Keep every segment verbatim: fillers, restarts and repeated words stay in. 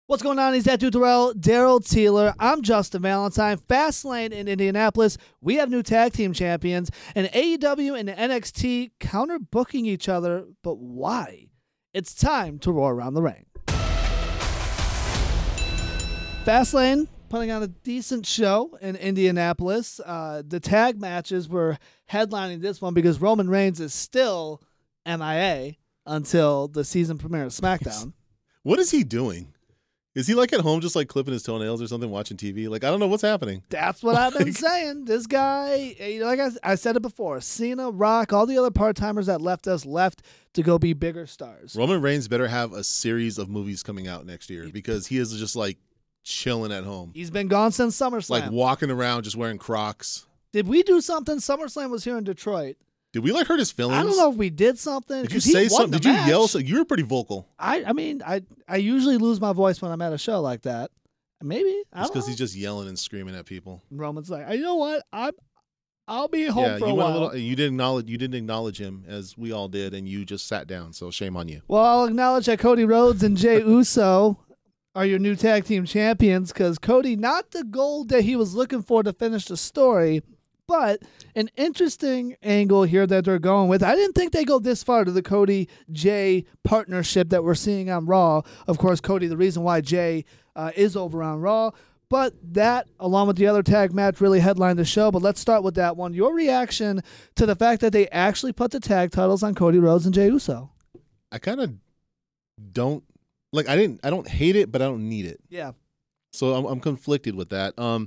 What's going on? He's that dude Darrell, Daryl Teeler. I'm Justin Valentine. Fastlane in Indianapolis. We have new tag team champions. And A E W and N X T counter booking each other. But why? It's time to roar around the ring. Fastlane putting on a decent show in Indianapolis. Uh, the tag matches were headlining this one because Roman Reigns is still M I A until the season premiere of SmackDown. What is he doing? Is he like at home just like clipping his toenails or something, watching T V? Like, I don't know what's happening. That's what I've been saying. This guy, you know, like I, I said it before, Cena, Rock, all the other part-timers that left us left to go be bigger stars. Roman Reigns better have a series of movies coming out next year because he is just like chilling at home. He's been gone since SummerSlam. Like walking around just wearing Crocs. Did we do something? SummerSlam was here in Detroit. Did we like hurt his feelings? I don't know if we did something. Did you say something? Did you match. yell? So you were pretty vocal. I, I mean, I, I usually lose my voice when I'm at a show like that. Maybe I It's don't because know. he's just yelling and screaming at people. Roman's like, you know what? I'm, I'll be home yeah, for you a went while. a little. You didn't acknowledge. You didn't acknowledge him as we all did, and you just sat down. So shame on you. Well, I'll acknowledge that Cody Rhodes and Jey Uso are your new tag team champions because Cody, not the gold that he was looking for to finish the story, but an interesting angle here that they're going with. I didn't think they go this far to the Cody Jey partnership that we're seeing on Raw. Of course, Cody, the reason why Jey uh, is over on Raw. But that, along with the other tag match, really headlined the show. But let's start with that one. Your reaction to the fact that they actually put the tag titles on Cody Rhodes and Jey Uso? I kind of don't like. I didn't. I don't hate it, but I don't need it. Yeah. So I'm, I'm conflicted with that. Um,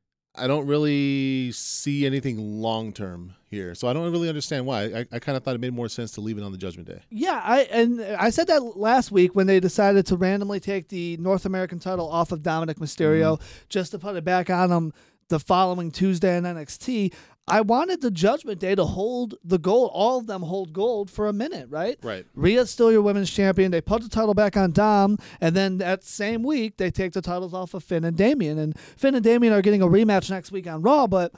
I don't really see anything long term here, so I don't really understand why. I, I kind of thought it made more sense to leave it on the Judgment Day. Yeah, I and I said that last week when they decided to randomly take the North American title off of Dominic Mysterio Mm-hmm. just to put it back on him the following Tuesday in N X T. I wanted the Judgment Day to hold the gold. All of them hold gold for a minute, right? Right. Rhea's still your women's champion. They put the title back on Dom, and then that same week they take the titles off of Finn and Damian. And Finn and Damian are getting a rematch next week on Raw, but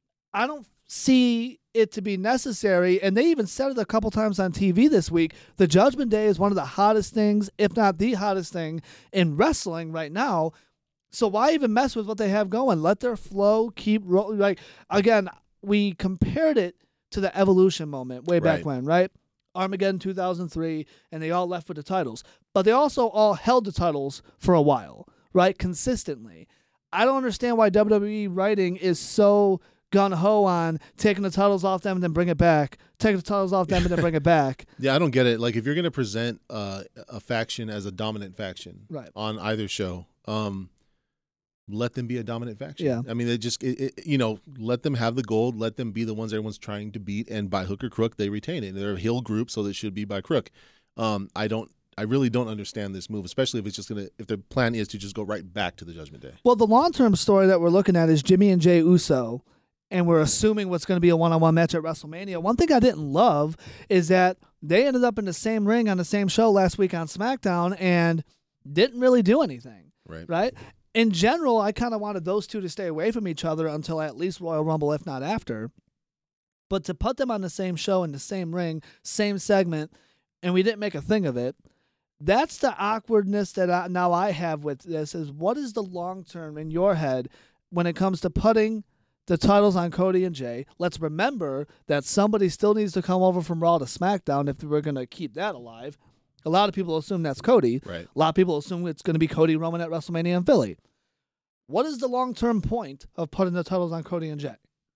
I don't see it to be necessary. And they even said it a couple times on T V this week. The Judgment Day is one of the hottest things, if not the hottest thing, in wrestling right now. So why even mess with what they have going? Let their flow keep rolling. Like, again, we compared it to the Evolution moment way back Right. when, right? Armageddon two thousand three, and they all left with the titles. But they also all held the titles for a while, right? Consistently. I don't understand why W W E writing is so gun-ho on taking the titles off them and then bring it back, taking the titles off them and then bring it back. Yeah, I don't get it. Like, if you're going to present uh, a faction as a dominant faction Right. on either show, um, let them be a dominant faction. Yeah. I mean, they just, it, it, you know, let them have the gold. Let them be the ones everyone's trying to beat. And by hook or crook, they retain it. They're a heel group, so they should be by crook. Um, I don't, I really don't understand this move, especially if it's just going to, if the plan is to just go right back to the Judgment Day. Well, the long-term story that we're looking at is Jimmy and Jey Uso, and we're assuming what's going to be a one-on-one match at WrestleMania. One thing I didn't love is that they ended up in the same ring on the same show last week on SmackDown and didn't really do anything. Right. Right? In general, I kind of wanted those two to stay away from each other until at least Royal Rumble, if not after. But to put them on the same show in the same ring, same segment, and we didn't make a thing of it, that's the awkwardness that I, now I have with this is what is the long term in your head when it comes to putting the titles on Cody and Jey? Let's remember that somebody still needs to come over from Raw to SmackDown if we're going to keep that alive. A lot of people assume that's Cody. Right. A lot of people assume it's going to be Cody Roman at WrestleMania in Philly. What is the long-term point of putting the titles on Cody and Jey?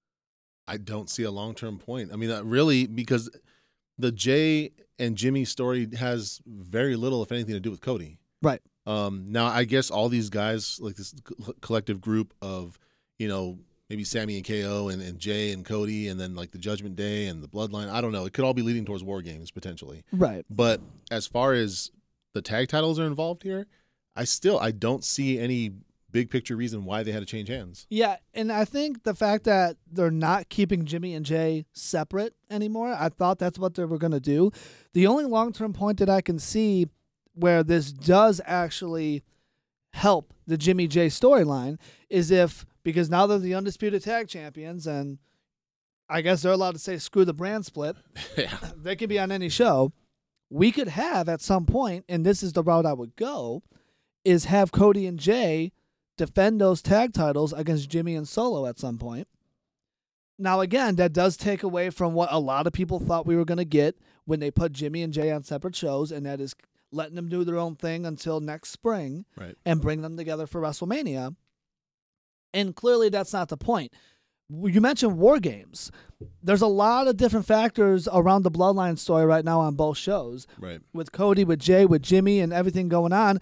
I don't see a long-term point. I mean, uh, really, because the Jey and Jimmy story has very little, if anything, to do with Cody. Right. Um, now, I guess all these guys, like this co- collective group of, you know, maybe Sammy and K O and, and Jay and Cody and then like the Judgment Day and the Bloodline. I don't know. It could all be leading towards War Games potentially. Right. But as far as the tag titles are involved here, I still I don't see any big picture reason why they had to change hands. Yeah, and I think the fact that they're not keeping Jimmy and Jay separate anymore, I thought that's what they were going to do. The only long-term point that I can see where this does actually help the Jimmy Jay storyline is if, because now they're the undisputed tag champions, and I guess they're allowed to say screw the brand split. Yeah. They could be on any show. We could have at some point, and this is the route I would go, is have Cody and Jay defend those tag titles against Jimmy and Solo at some point. Now, again, that does take away from what a lot of people thought we were going to get when they put Jimmy and Jay on separate shows, and that is letting them do their own thing until next spring right. and bring them together for WrestleMania. And clearly that's not the point. You mentioned War Games. There's a lot of different factors around the Bloodline story right now on both shows. Right. With Cody, with Jay, with Jimmy, and everything going on.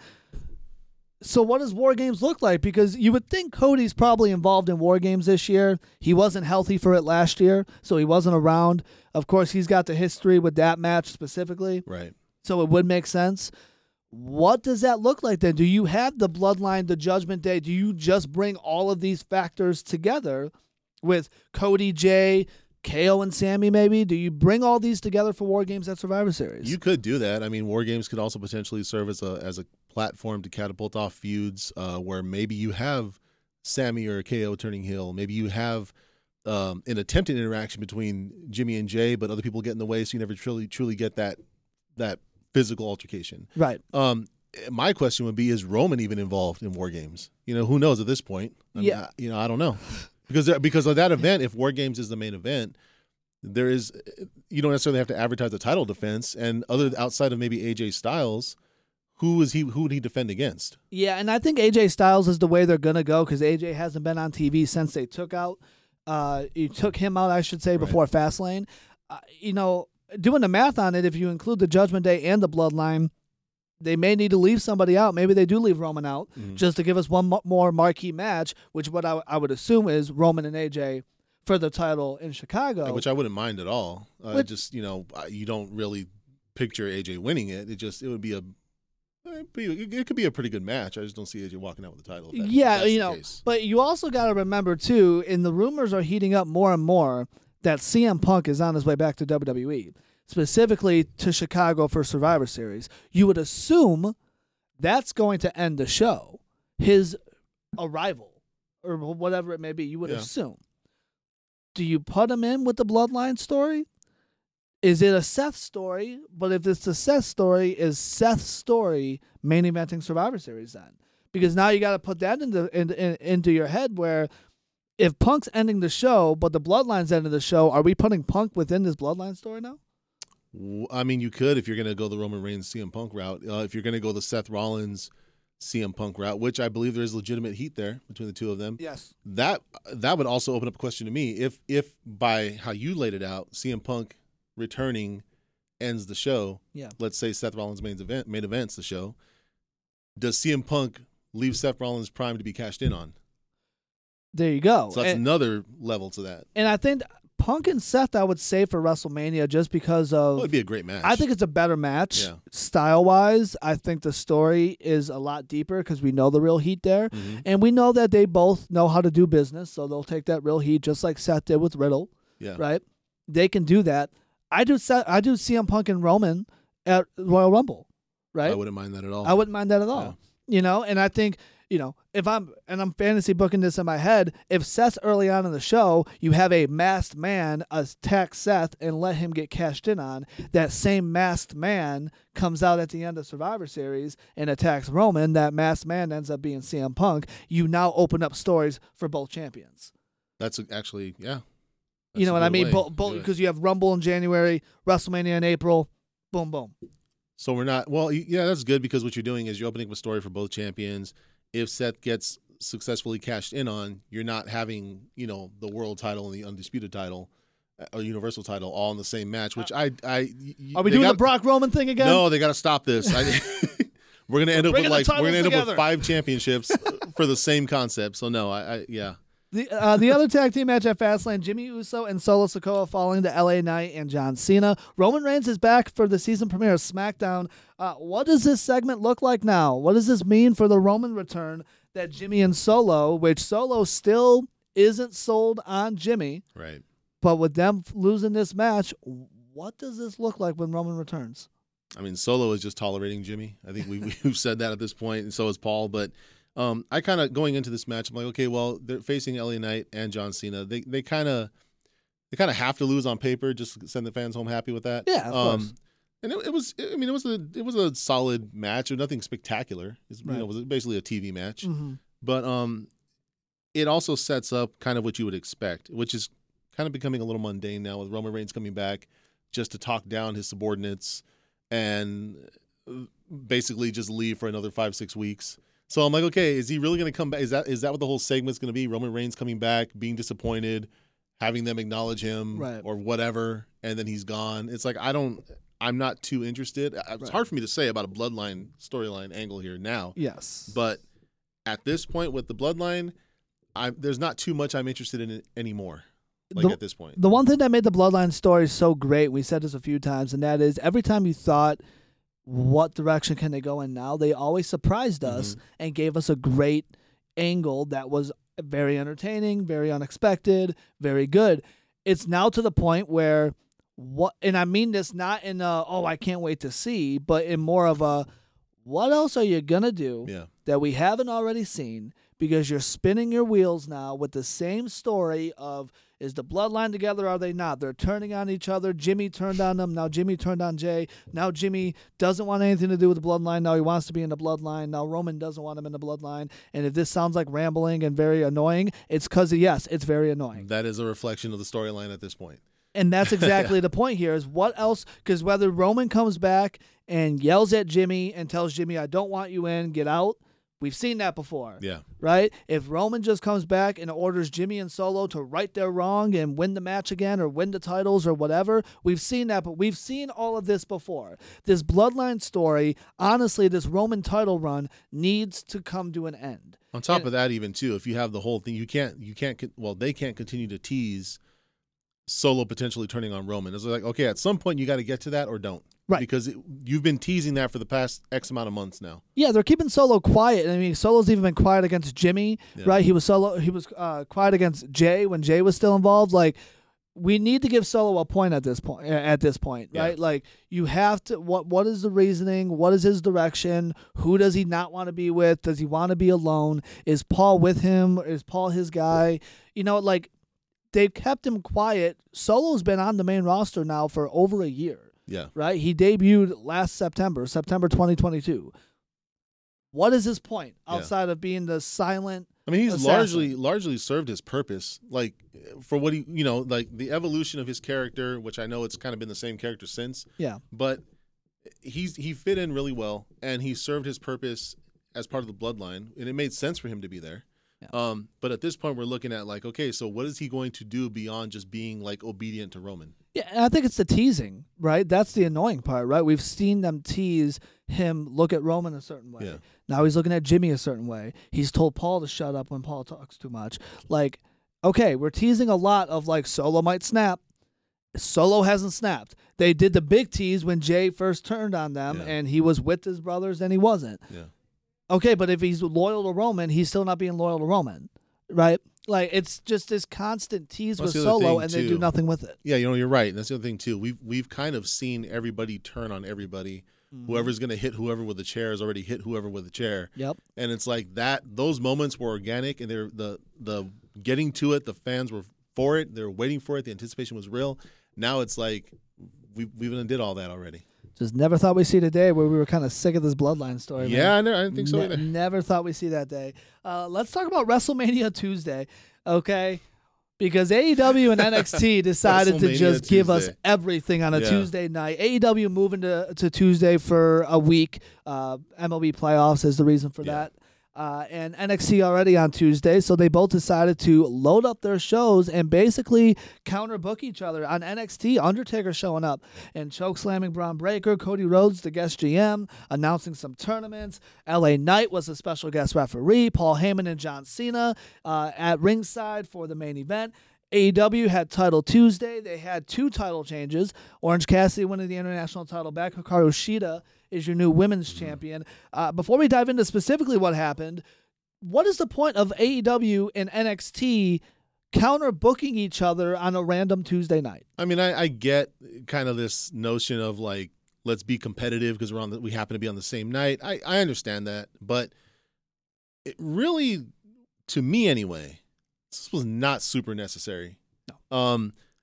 So what does War Games look like? Because you would think Cody's probably involved in War Games this year. He wasn't healthy for it last year, so he wasn't around. Of course, he's got the history with that match specifically. Right. So it would make sense. What does that look like then? Do you have the Bloodline, the Judgment Day? Do you just bring all of these factors together with Cody, Jay, K O, and Sammy maybe? Do you bring all these together for War Games at Survivor Series? You could do that. I mean, War Games could also potentially serve as a as a platform to catapult off feuds uh, where maybe you have Sammy or K O turning heel. Maybe you have um, an attempted interaction between Jimmy and Jay, but other people get in the way, so you never truly truly get that that physical altercation. Right. Um, my question would be: is Roman even involved in War Games? You know, who knows at this point? I mean, Yeah. I, you know, I don't know because because of that event. If War Games is the main event, there is you don't necessarily have to advertise a title defense, and other outside of maybe A J Styles. Who is he? Who would he defend against? Yeah, and I think A J Styles is the way they're gonna go because A J hasn't been on T V since they took out, uh, you took him out, I should say, before Fastlane. Uh, you know, doing the math on it, if you include the Judgment Day and the Bloodline, they may need to leave somebody out. Maybe they do leave Roman out Mm-hmm. just to give us one mo- more marquee match, which what I, I would assume is Roman and A J for the title in Chicago. Which I wouldn't mind at all. Uh, Which- just you know, you don't really picture A J winning it. It just it would be a It'd be- It could be a pretty good match. I just don't see A J walking out with the title. If that, yeah, if that's you the know, case. but you also got to remember too, and the rumors are heating up more and more that C M Punk is on his way back to W W E, specifically to Chicago for Survivor Series. You would assume that's going to end the show, his arrival, or whatever it may be. You would Yeah. assume. Do you put him in with the Bloodline story? Is it a Seth story? But if it's a Seth story, is Seth's story main eventing Survivor Series then? Because now you got to put that into in, in, into your head where if Punk's ending the show, but the Bloodline's ending the show, are we putting Punk within this Bloodline story now? W- I mean, you could if you're going to go the Roman Reigns C M Punk route. Uh, if you're going to go the Seth Rollins C M Punk route, which I believe there is legitimate heat there between the two of them. Yes. That that would also open up a question to me. If if by how you laid it out, C M Punk returning ends the show. Yeah. Let's say Seth Rollins main event main events the show. Does C M Punk leave Seth Rollins prime to be cashed in on? There you go. So that's and, another level to that. and I think Punk and Seth I would say for WrestleMania just because of Well, it'd be a great match. I think it's a better match Yeah. style wise. I think the story is a lot deeper because we know the real heat there. Mhm. And we know that they both know how to do business, so they'll take that real heat just like Seth did with Riddle, Yeah. right? They can do that. I do Seth, I do C M Punk and Roman at Royal Rumble, right? I wouldn't mind that at all. I wouldn't mind that at all. You know, and I think, you know, if I'm and I'm fantasy booking this in my head, if Seth's early on in the show, you have a masked man attack Seth and let him get cashed in on, that same masked man comes out at the end of Survivor Series and attacks Roman, that masked man ends up being C M Punk. You now open up stories for both champions. That's actually, yeah. you That's know a what I good mean? way Both to both do it. because you have Rumble in January, WrestleMania in April, boom boom. So we're not, well, y- yeah, that's good because what you're doing is you're opening up a story for both champions. If Seth gets successfully cashed in on, you're not having, you know, the world title and the undisputed title uh, or universal title all in the same match, which I, I, y- y- Are we they doing the got- Brock Roman thing again? No, they got to stop this. I, we're gonna end up with bringing the like we're titles gonna end up together. with five championships for the same concept. So no, I, I yeah. The uh, the other tag team match at Fastlane, Jimmy Uso and Solo Sikoa falling to L A Knight and John Cena. Roman Reigns is back for the season premiere of SmackDown. Uh, what does this segment look like now? What does this mean for the Roman return that Jimmy and Solo, which Solo still isn't sold on Jimmy, Right. but with them losing this match, what does this look like when Roman returns? I mean, Solo is just tolerating Jimmy. I think we, we've said that at this point, and so is Paul. But um, I kind of going into this match, I'm like, okay, well, they're facing L A Knight and John Cena. They they kind of they kind of have to lose on paper just to send the fans home happy with that. Yeah, of um, course. And it, it was, I mean, it was a it was a solid match, or nothing spectacular. It's, you Right. know, it was basically a T V match, Mm-hmm. but um, it also sets up kind of what you would expect, which is kind of becoming a little mundane now with Roman Reigns coming back just to talk down his subordinates and basically just leave for another five six weeks. So I'm like, okay, is he really going to come back? Is that is that what the whole segment's going to be? Roman Reigns coming back, being disappointed, having them acknowledge him, Right. or whatever, and then he's gone. It's like I don't. I'm not too interested. It's Right. hard for me to say about a bloodline storyline angle here now. Yes. But at this point with the bloodline, I there's not too much I'm interested in it anymore. Like The- at this point. The one thing that made the Bloodline story so great, we said this a few times, and that is every time you thought, what direction can they go in now, they always surprised us and gave us a great angle that was very entertaining, very unexpected, very good. It's now to the point where, what, and I mean this not in a, oh, I can't wait to see, but in more of a, what else are you going to do Yeah. that we haven't already seen? Because you're spinning your wheels now with the same story of, is the bloodline together? Are they not? They're turning on each other. Jimmy turned on them. Now Jimmy turned on Jay. Now Jimmy doesn't want anything to do with the bloodline. Now he wants to be in the bloodline. Now Roman doesn't want him in the bloodline. And if this sounds like rambling and very annoying, it's because, yes, it's very annoying. That is a reflection of the storyline at this point. And that's exactly the point here is what else? Because whether Roman comes back and yells at Jimmy and tells Jimmy, I don't want you in, get out. We've seen that before. Yeah. Right? If Roman just comes back and orders Jimmy and Solo to right their wrong and win the match again or win the titles or whatever, we've seen that, but we've seen all of this before. This bloodline story, honestly, this Roman title run needs to come to an end. On top And- of that, even too, if you have the whole thing, you can't, you can't, con- well, they can't continue to tease Solo potentially turning on Roman. It's like, okay, at some point you got to get to that or don't. Right. Because it, you've been teasing that for the past X amount of months now. Yeah, they're keeping Solo quiet. I mean, Solo's even been quiet against Jimmy, Yeah. right? He was Solo. He was uh, quiet against Jay when Jay was still involved. Like, we need to give Solo a point at this point. At this point, Yeah. right? Like, you have to. What What is the reasoning? What is his direction? Who does he not want to be with? Does he want to be alone? Is Paul with him? Is Paul his guy? You know, like, they've kept him quiet. Solo's been on the main roster now for over a year. Yeah. Right? He debuted last September, September twenty twenty-two. What is his point Yeah. outside of being the silent? I mean, he's Assassin. largely largely served his purpose, like for what he, you know, like the evolution of his character, which I know it's kind of been the same character since, Yeah. but he's he fit in really well, and he served his purpose as part of the bloodline, and it made sense for him to be there. Yeah. Um, but at this point, we're looking at like, okay, so what is he going to do beyond just being like obedient to Roman? Yeah, and I think it's the teasing, right? That's the annoying part, right? We've seen them tease him look at Roman a certain way. Yeah. Now he's looking at Jimmy a certain way. He's told Paul to shut up when Paul talks too much. Like, okay, we're teasing a lot of like Solo might snap. Solo hasn't snapped. They did the big tease when Jay first turned on them Yeah. and he was with his brothers and he wasn't. Yeah. Okay, but if he's loyal to Roman, he's still not being loyal to Roman, right? Like, it's just this constant tease That's with the other Solo, thing, and they too. do nothing with it. Yeah, you know, you're right. And that's the other thing too. We've we've kind of seen everybody turn on everybody. Whoever's going to hit whoever with a chair has already hit whoever with a chair. Yep. And it's like that. Those moments were organic, and they're the the getting to it. The fans were for it. They were waiting for it. The anticipation was real. Now it's like we we even did all that already. Just never thought we'd see the day where we were kind of sick of this bloodline story. Yeah, man. I, know, I didn't think so Ne- either. Never thought we'd see that day. Uh, let's talk about WrestleMania Tuesday, okay? Because A E W and N X T decided to WrestleMania just give us Tuesday. everything on a Yeah. Tuesday night. A E W moving to, to Tuesday for a week. Uh, M L B playoffs is the reason for Yeah. that. Uh, and N X T already on Tuesday, so they both decided to load up their shows and basically counterbook each other. On N X T, Undertaker showing up and choke slamming Braun Breaker, Cody Rhodes, the guest G M, announcing some tournaments. L A Knight was a special guest referee. Paul Heyman and John Cena uh, at ringside for the main event. A E W had Title Tuesday. They had two title changes. Orange Cassidy winning the international title back. Hikaru Shida is your new women's champion. Uh, before we dive into specifically what happened, what is the point of A E W and N X T counter booking each other on a random Tuesday night? I mean, I, I get kind of this notion of like, let's be competitive because we're on the, we happen to be on the same night. I, I understand that, but it really, to me anyway, this was not super necessary. No. Um,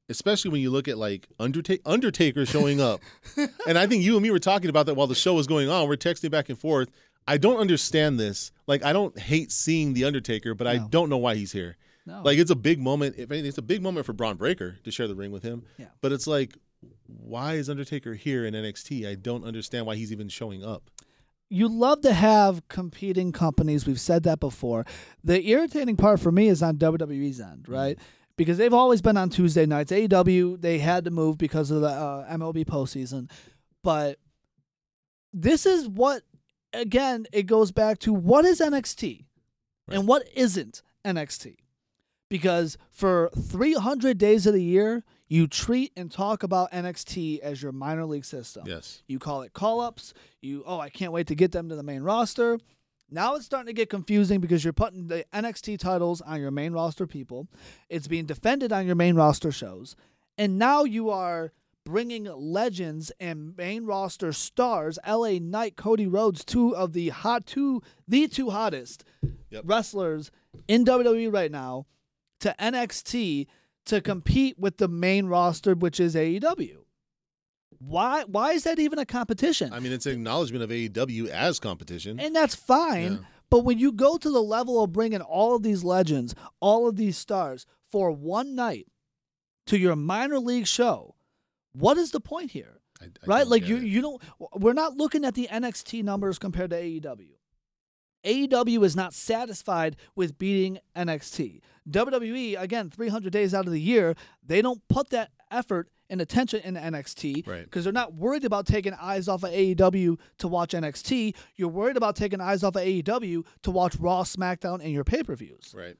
especially when you look at like Undertaker, Undertaker showing up. And I think you and me were talking about that while the show was going on. We're texting back and forth. I don't understand this. Like, I don't hate seeing the Undertaker, but no. I don't know why he's here. No. Like, it's a big moment. If anything, it's a big moment for Braun Breaker to share the ring with him. Yeah. But it's like, why is Undertaker here in N X T? I don't understand why he's even showing up. You love to have competing companies. We've said that before. The irritating part for me is on W W E's end, right? Mm-hmm. Because they've always been on Tuesday nights. A E W, they had to move because of the uh, M L B postseason. But this is what, again, it goes back to what is N X T right. and what isn't N X T. Because for three hundred days of the year, you treat and talk about N X T as your minor league system. Yes. You call it call-ups. You, oh, I can't wait to get them to the main roster. Now it's starting to get confusing because you're putting the N X T titles on your main roster people. It's being defended on your main roster shows. And now you are bringing legends and main roster stars, L A Knight, Cody Rhodes, two of the hot two, the two hottest yep. wrestlers in W W E right now, to N X T to compete with the main roster, which is A E W. Why Why is that even a competition? I mean, it's an acknowledgement of A E W as competition. And that's fine. Yeah. But when you go to the level of bringing all of these legends, all of these stars for one night to your minor league show, what is the point here? I, I right? Like you, you don't. We're not looking at the N X T numbers compared to A E W. A E W is not satisfied with beating N X T. W W E, again, three hundred days out of the year, they don't put that effort and attention in N X T because right. they're not worried about taking eyes off of A E W to watch N X T. You're worried about taking eyes off of A E W to watch Raw, SmackDown, and your pay-per-views. Right.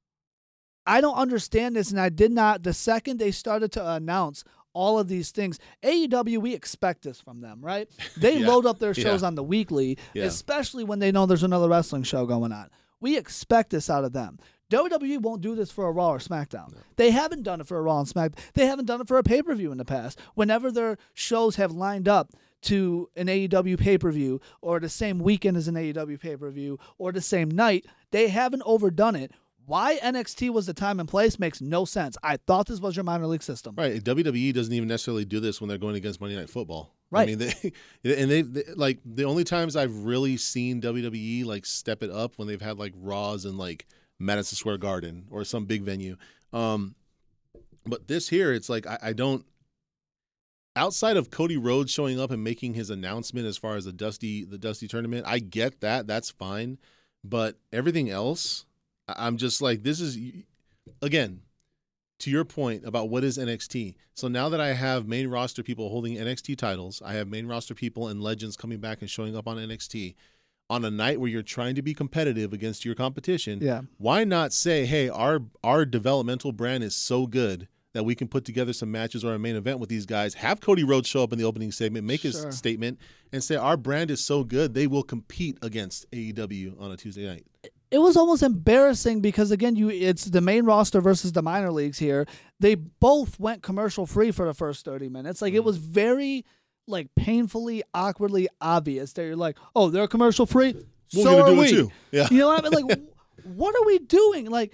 I don't understand this, and I did not. The second they started to announce all of these things, A E W, we expect this from them, right? They yeah. load up their shows yeah. on the weekly, yeah. especially when they know there's another wrestling show going on. We expect this out of them. W W E won't do this for a Raw or SmackDown. No. They haven't done it for a Raw and SmackDown. They haven't done it for a pay-per-view in the past. Whenever their shows have lined up to an A E W pay-per-view or the same weekend as an A E W pay-per-view or the same night, they haven't overdone it. Why N X T was the time and place makes no sense. I thought this was your minor league system. Right. W W E doesn't even necessarily do this when they're going against Monday Night Football. Right. I mean, they, and they, they like the only times I've really seen W W E like step it up when they've had like Raws in like Madison Square Garden or some big venue. Um, but this here, it's like I, I don't. Outside of Cody Rhodes showing up and making his announcement as far as the Dusty the Dusty tournament, I get that. That's fine. But everything else, I'm just like, this is, again, to your point about what is N X T. So now that I have main roster people holding N X T titles, I have main roster people and legends coming back and showing up on N X T on a night where you're trying to be competitive against your competition. Yeah. Why not say, hey, our our developmental brand is so good that we can put together some matches or a main event with these guys, have Cody Rhodes show up in the opening segment, make sure. his statement, and say our brand is so good they will compete against A E W on a Tuesday night. It was almost embarrassing because, again, you it's the main roster versus the minor leagues here. They both went commercial free for the first thirty minutes. Like, mm. it was very, like, painfully, awkwardly obvious that you're like, oh, they're commercial free? We're so gonna are do we. It too. Yeah. You know what I mean? Like, what are we doing? Like,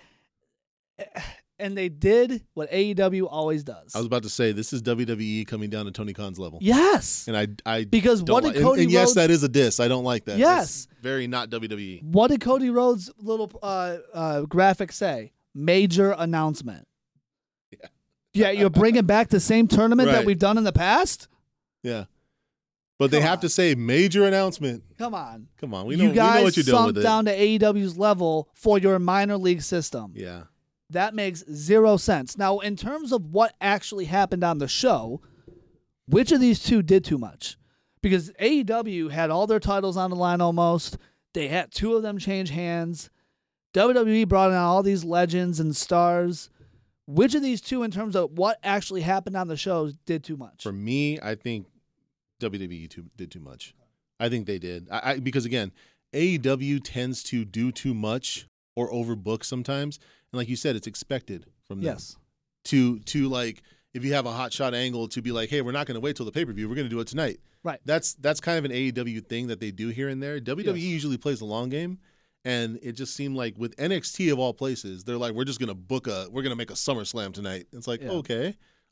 and they did what A E W always does. I was about to say, this is W W E coming down to Tony Khan's level. Yes. And I, I because don't what did like, Cody and, and yes, Rhodes, that is a diss. I don't like that. Yes. That's very not W W E. What did Cody Rhodes' little uh, uh, graphic say? Major announcement. Yeah. Yeah, you're bringing back the same tournament right. that we've done in the past? Yeah. But Come they have on. to say major announcement. Come on. Come on. We know, you guys we know what you're doing with it. sunk down to A E W's level for your minor league system. Yeah. That makes zero sense. Now, in terms of what actually happened on the show, which of these two did too much? Because A E W had all their titles on the line almost. They had two of them change hands. W W E brought in all these legends and stars. Which of these two, in terms of what actually happened on the show, did too much? For me, I think W W E too, did too much. I think they did. I, I because, again, A E W tends to do too much or overbook sometimes. And like you said, it's expected from them. Yes. To, to like, if you have a hot shot angle, to be like, hey, we're not going to wait till the pay-per-view. We're going to do it tonight. Right. That's that's kind of an A E W thing that they do here and there. W W E yes. usually plays the long game. And it just seemed like with N X T of all places, they're like, we're just going to book a, we're going to make a SummerSlam tonight. It's like, yeah. okay.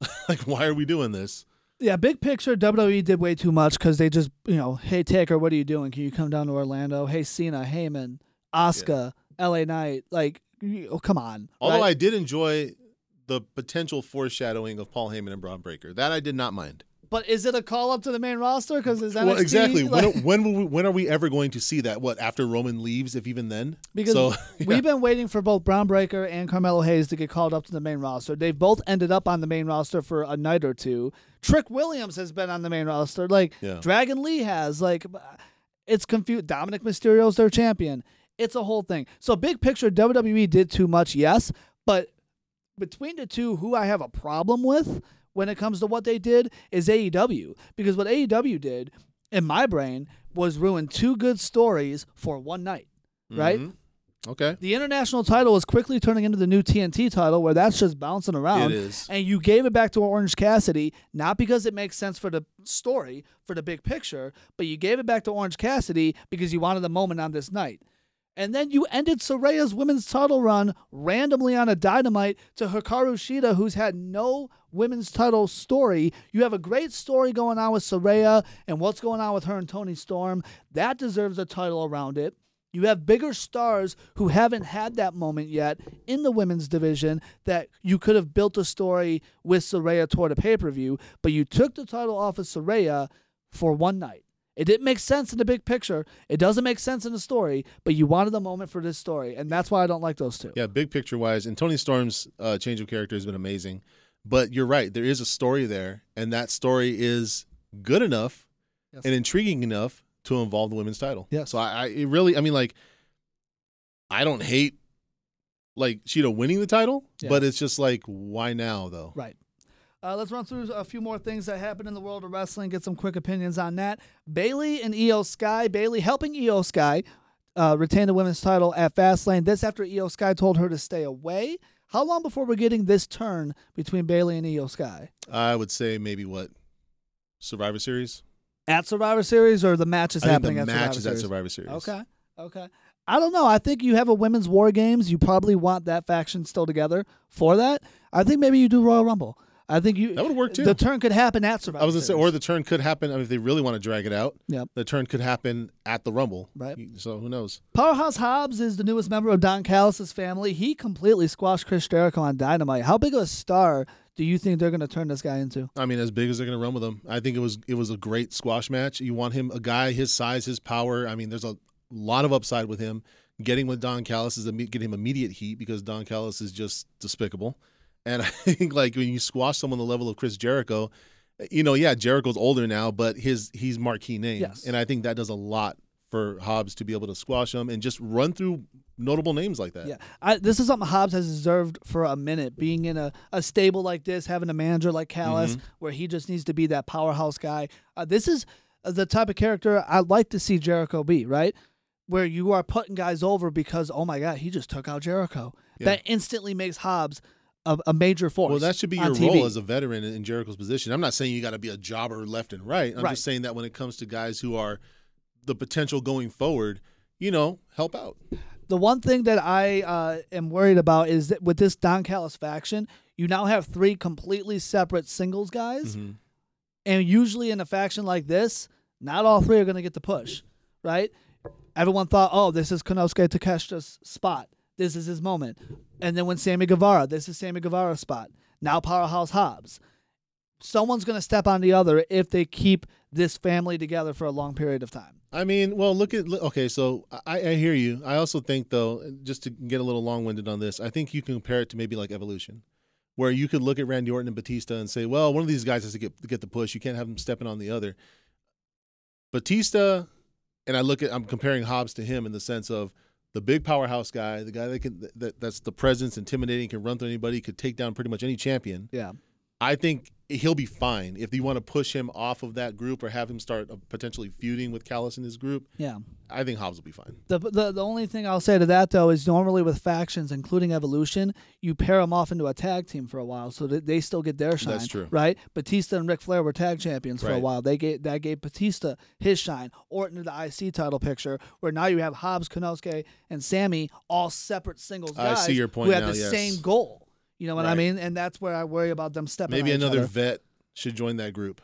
Like, why are we doing this? Yeah, big picture, W W E did way too much because they just, you know, hey, Taker, what are you doing? Can you come down to Orlando? Hey, Cena, Heyman, Asuka, yeah. L A Knight. Like, oh, come on. Although right? I did enjoy the potential foreshadowing of Paul Heyman and Braun Breaker. That I did not mind. But is it a call up to the main roster? Because is N X T, well, exactly. Like, when when, will we, when are we ever going to see that? What, after Roman leaves, if even then? Because so, yeah. we've been waiting for both Braun Breaker and Carmelo Hayes to get called up to the main roster. They've both ended up on the main roster for a night or two. Trick Williams has been on the main roster. Like, yeah. Dragon Lee has. Like, it's confused. Dominic Mysterio's their champion. It's a whole thing. So, big picture, W W E did too much, yes. But between the two, who I have a problem with when it comes to what they did is A E W. Because what A E W did, in my brain, was ruin two good stories for one night, right? Mm-hmm. Okay. The international title is quickly turning into the new T N T title where that's just bouncing around. It is. And you gave it back to Orange Cassidy, not because it makes sense for the story, for the big picture, but you gave it back to Orange Cassidy because you wanted the moment on this night. And then you ended Saraya's women's title run randomly on a Dynamite to Hikaru Shida, who's had no women's title story. You have a great story going on with Saraya and what's going on with her and Toni Storm. That deserves a title around it. You have bigger stars who haven't had that moment yet in the women's division that you could have built a story with Saraya toward a pay-per-view, but you took the title off of Saraya for one night. It didn't make sense in the big picture. It doesn't make sense in the story, but you wanted the moment for this story, and that's why I don't like those two. Yeah, big picture-wise, and Toni Storm's uh, change of character has been amazing. But you're right. There is a story there, and that story is good enough yes. and intriguing enough to involve the women's title. Yeah. So I, I it really, I mean, like, I don't hate, like, Shida winning the title, yeah. but it's just like, why now, though? Right. Uh, let's run through a few more things that happened in the world of wrestling, get some quick opinions on that. Bayley and Io Sky. Bayley helping Io Sky uh, retain the women's title at Fastlane. This after Io Sky told her to stay away. How long before we're getting this turn between Bayley and Io Sky? I would say maybe, what, Survivor Series? At Survivor Series, or the match is I happening think the at match Survivor is Series? at Survivor Series. Okay, okay. I don't know. I think you have a women's War Games. You probably want that faction still together for that. I think maybe you do Royal Rumble. I think you that would work too. The turn could happen at Survivor I was gonna Series. say, or the turn could happen. I mean, if they really want to drag it out, yep. the turn could happen at the Rumble. Right. So who knows? Powerhouse Hobbs is the newest member of Don Callis' family. He completely squashed Chris Jericho on Dynamite. How big of a star do you think they're going to turn this guy into? I mean, as big as they're going to run with him. I think it was it was a great squash match. You want him, a guy his size, his power. I mean, there's a lot of upside with him. Getting with Don Callis is getting him immediate heat because Don Callis is just despicable. And I think, like, when you squash someone the level of Chris Jericho, you know, yeah, Jericho's older now, but his he's marquee name. Yes. And I think that does a lot for Hobbs to be able to squash him and just run through notable names like that. Yeah, I, this is something Hobbs has deserved for a minute, being in a, a stable like this, having a manager like Callis, mm-hmm. where he just needs to be that powerhouse guy. Uh, this is the type of character I'd like to see Jericho be, right? Where you are putting guys over because, oh my God, he just took out Jericho. Yeah. That instantly makes Hobbs A, a major force. Well, that should be your T V. role as a veteran in, in Jericho's position. I'm not saying you got to be a jobber left and right. I'm right. just saying that when it comes to guys who are the potential going forward, you know, help out. The one thing that I uh, am worried about is that with this Don Callis faction, you now have three completely separate singles guys. Mm-hmm. And usually in a faction like this, not all three are going to get the push, right? Everyone thought, oh, this is Konosuke Takeshita's spot. This is his moment. And then when Sammy Guevara, this is Sammy Guevara's spot. Now Powerhouse Hobbs. Someone's going to step on the other if they keep this family together for a long period of time. I mean, well, look at, okay, so I, I hear you. I also think, though, just to get a little long-winded on this, I think you can compare it to maybe like Evolution, where you could look at Randy Orton and Batista and say, well, one of these guys has to get, get the push. You can't have them stepping on the other. Batista, and I look at, I'm comparing Hobbs to him in the sense of the big powerhouse guy, the guy that can, that that's the presence, intimidating, can run through anybody, could take down pretty much any champion. Yeah. I think he'll be fine if you want to push him off of that group or have him start potentially feuding with Callis in his group. Yeah, I think Hobbs will be fine. The, the the only thing I'll say to that, though, is normally with factions, including Evolution, you pair them off into a tag team for a while so that they still get their shine. That's true. Right? Batista and Ric Flair were tag champions for right. a while. They gave, that gave Batista his shine. Orton to the I C title picture, where now you have Hobbs, Konosuke, and Sammy, all separate singles guys I see your point who have now, the yes. same goal. You know what I Right. mean? And that's where I worry about them stepping. Maybe on each another other. vet should join that group.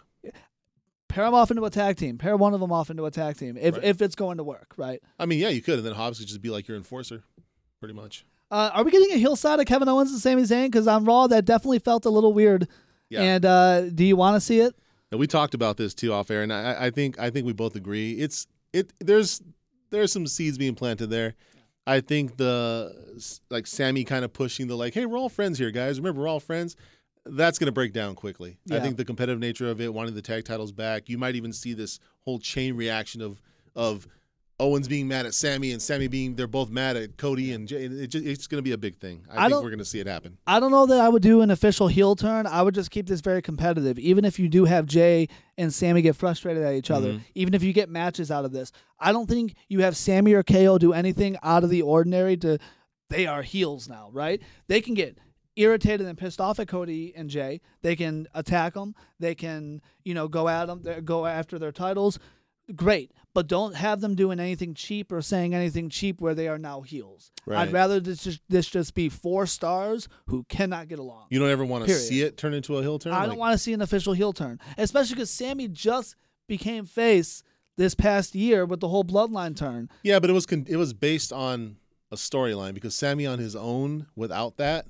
Pair them off into a tag team. Pair one of them off into a tag team if Right. if it's going to work, right? I mean, yeah, you could, and then Hobbs could just be like your enforcer, pretty much. Uh, are we getting a heel side of Kevin Owens and Sami Zayn? Because on Raw, that definitely felt a little weird. Yeah. And uh, do you want to see it? And we talked about this too off air, and I, I think I think we both agree. It's it. There's there's some seeds being planted there. I think the like Sammy kind of pushing the like, hey, we're all friends here, guys. Remember, we're all friends. That's going to break down quickly. Yeah. I think the competitive nature of it, wanting the tag titles back, you might even see this whole chain reaction of of Owens being mad at Sammy and Sammy being they're both mad at Cody, and Jay. It just, it's going to be a big thing. I, I think don't- we're going to see it happen. I don't know that I would do an official heel turn. I would just keep this very competitive. Even if you do have Jay and Sammy get frustrated at each other, Mhm. even if you get matches out of this, I don't think you have Sammy or K O do anything out of the ordinary to they are heels now, right? They can get irritated and pissed off at Cody and Jay. They can attack them. They can, you know, go at them, go after their titles. Great, but don't have them doing anything cheap or saying anything cheap where they are now heels. Right. I'd rather this just this just be four stars who cannot get along. You don't ever want to Period. see it turn into a heel turn. I Like, don't want to see an official heel turn, especially because Sammy just became face this past year with the whole bloodline turn. Yeah, but it was con- it was based on a storyline because Sammy on his own without that.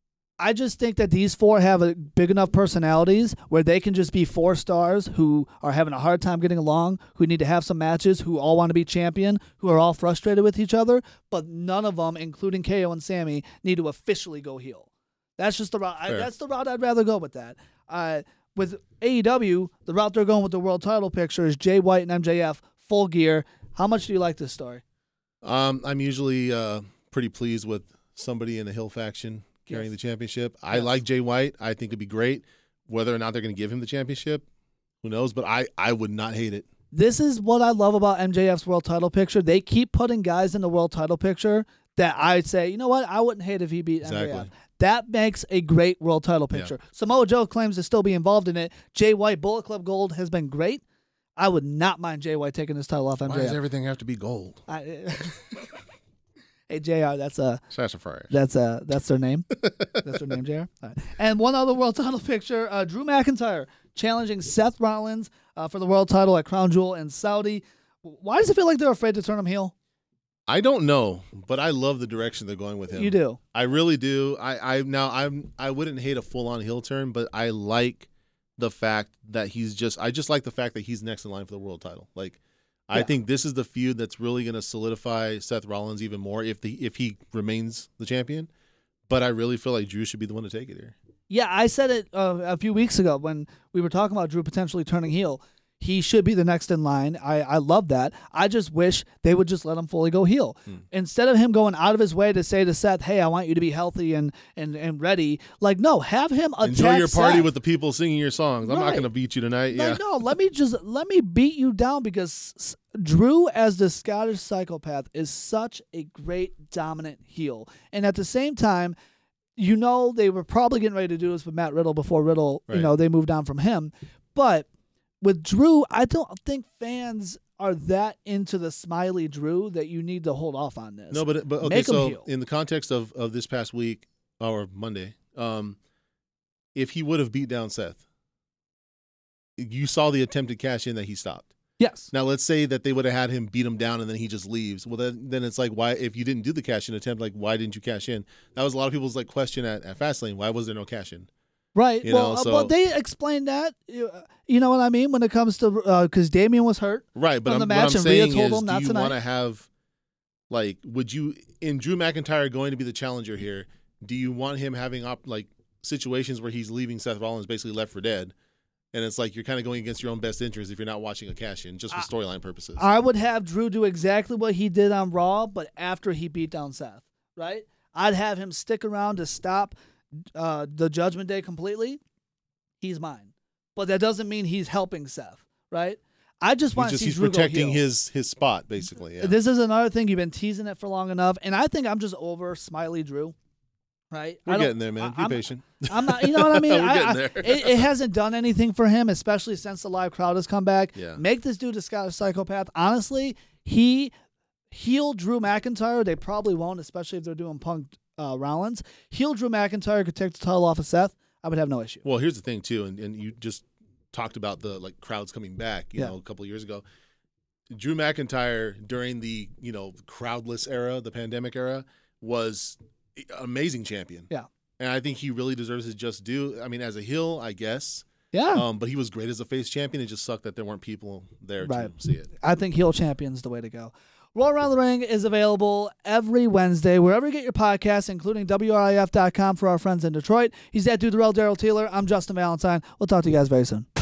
I just think that these four have a big enough personalities where they can just be four stars who are having a hard time getting along, who need to have some matches, who all want to be champion, who are all frustrated with each other, but none of them, including K O and Sammy, need to officially go heel. That's just the route. I, Fair. that's the route I'd rather go with that. Uh, with A E W, the route they're going with the world title picture is Jay White and M J F full gear. How much do you like this story? Um, I'm usually uh, pretty pleased with somebody in the heel faction carrying Yes. the championship. I Yes. like Jay White. I think it'd be great. Whether or not they're going to give him the championship, who knows? But I, I would not hate it. This is what I love about M J F's world title picture. They keep putting guys in the world title picture that I'd say, you know what, I wouldn't hate if he beat M J F. Exactly. That makes a great world title Yeah. picture. Samoa Joe claims to still be involved in it. Jay White, Bullet Club Gold has been great. I would not mind Jay White taking this title off M Why J F. does everything have to be gold? I, hey J R, that's a Sassafras. that's a that's their name. That's their name, J R. All right. And one other world title picture: uh, Drew McIntyre challenging Seth Rollins uh, for the world title at Crown Jewel in Saudi. Why does it feel like they're afraid to turn him heel? I don't know, but I love the direction they're going with him. You do. I really do. I, I now I'm I wouldn't hate a full on heel turn, but I like the fact that he's just I just like the fact that he's next in line for the world title. Like I Yeah. think this is the feud that's really going to solidify Seth Rollins even more if the if he remains the champion. But I really feel like Drew should be the one to take it here. Yeah, I said it uh, a few weeks ago when we were talking about Drew potentially turning heel. He should be the next in line. I, I love that. I just wish they would just let him fully go heel. Hmm. Instead of him going out of his way to say to Seth, hey, I want you to be healthy and and, and ready. Like, no, have him attack Enjoy your party Seth. with the people singing your songs. I'm not Right. going to beat you tonight. Like, Yeah. no, let me just let me beat you down because S- Drew as the Scottish psychopath is such a great dominant heel. And at the same time, you know they were probably getting ready to do this with Matt Riddle before Riddle, you Right. know, they moved on from him. But with Drew, I don't think fans are that into the smiley Drew that you need to hold off on this. No, but but okay. Make 'em So heel. in the context of, of this past week or Monday, um, if he would have beat down Seth, you saw the attempted cash in that he stopped. Yes. Now let's say that they would have had him beat him down and then he just leaves. Well, then then it's like why if you didn't do the cash in attempt, like why didn't you cash in? That was a lot of people's like question at, at Fastlane. Why was there no cash in? Right. You well, know, uh, so- well, they explained that. You, uh, you know what I mean when it comes to because Damian was hurt. Right, but From I'm, the what match, I'm and Rhea saying told is, him do not you tonight. want to have, like, would you in Drew McIntyre going to be the challenger here? Do you want him having op, like situations where he's leaving Seth Rollins basically left for dead, and it's like you're kind of going against your own best interest if you're not watching a cash in just for storyline purposes? I would have Drew do exactly what he did on Raw, but after he beat down Seth. Right. I'd have him stick around to stop uh, the Judgment Day completely. He's mine, but that doesn't mean he's helping Seth. Right. I just he's want to just see he's Drew protecting go heel. his his spot basically. Yeah. This is another thing you've been teasing it for long enough, and I think I'm just over Smiley Drew. Right, We're I don't- getting there, man. Be I- I'm- patient. I'm not, you know what I mean? We're I- getting I- there. it, it hasn't done anything for him, especially since the live crowd has come back. Yeah. Make this dude a Scottish psychopath. Honestly, he healed Drew McIntyre. They probably won't, especially if they're doing Punk uh, Rollins. Heel Drew McIntyre could take the title off of Seth. I would have no issue. Well, here's the thing too, and, and you just talked about the like crowds coming back, you Yeah. know, a couple of years ago. Drew McIntyre during the, you know, crowdless era, the pandemic era, was an amazing champion. Yeah. And I think he really deserves his just due. I mean, as a heel, I guess. Yeah. Um, but he was great as a face champion. It just sucked that there weren't people there Right. to see it. I think heel champion's the way to go. Roll Around the Ring is available every Wednesday, wherever you get your podcasts, including W R I F dot com for our friends in Detroit. He's that dude, the real Daryl Taylor. I'm Justin Valentine. We'll talk to you guys very soon.